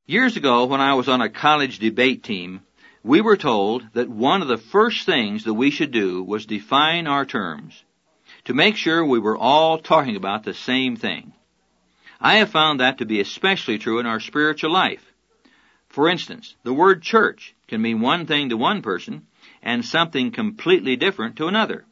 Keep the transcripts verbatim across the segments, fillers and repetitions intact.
Years ago, when I was on a college debate team, we were told that one of the first things that we should do was define our terms, to make sure we were all talking about the same thing. I have found that to be especially true in our spiritual life. For instance, the word church can mean one thing to one person and something completely different to another.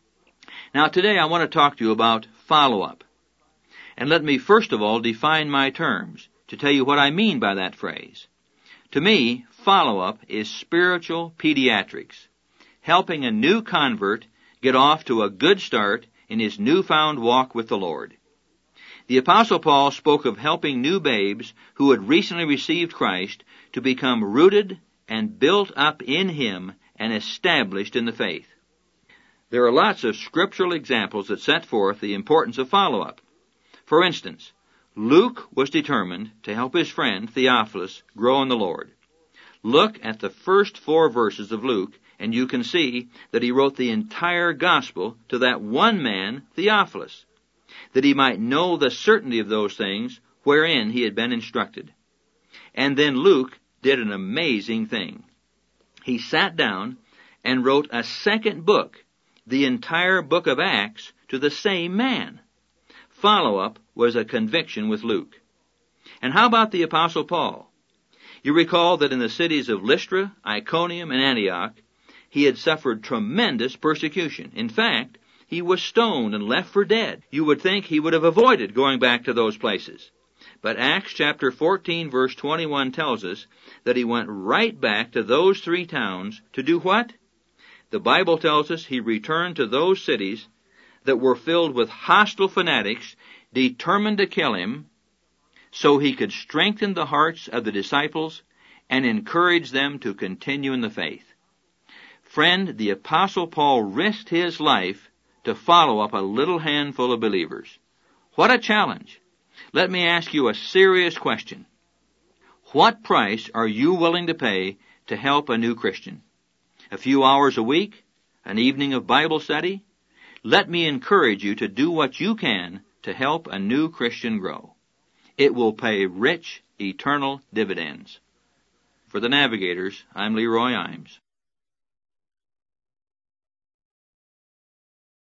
Now today I want to talk to you about follow-up. And let me first of all define my terms to tell you what I mean by that phrase. To me, follow-up is spiritual pediatrics, helping a new convert get off to a good start in his newfound walk with the Lord. The Apostle Paul spoke of helping new babes who had recently received Christ to become rooted and built up in Him and established in the faith. There are lots of scriptural examples that set forth the importance of follow-up. For instance, Luke was determined to help his friend Theophilus grow in the Lord. Look at the first four verses of Luke, and you can see that he wrote the entire gospel to that one man, Theophilus, that he might know the certainty of those things wherein he had been instructed. And then Luke did an amazing thing. He sat down and wrote a second book, the entire book of Acts, to the same man. Follow-up was a conviction with Luke. And how about the Apostle Paul? You recall that in the cities of Lystra, Iconium, and Antioch, he had suffered tremendous persecution. In fact, he was stoned and left for dead. You would think he would have avoided going back to those places. But Acts chapter fourteen verse twenty-one tells us that he went right back to those three towns to do what? The Bible tells us he returned to those cities that were filled with hostile fanatics determined to kill him, so he could strengthen the hearts of the disciples and encourage them to continue in the faith. Friend, the Apostle Paul risked his life to follow up a little handful of believers. What a challenge! Let me ask you a serious question. What price are you willing to pay to help a new Christian? A few hours a week? An evening of Bible study? Let me encourage you to do what you can to help a new Christian grow. It will pay rich, eternal dividends. For the Navigators, I'm Leroy Imes.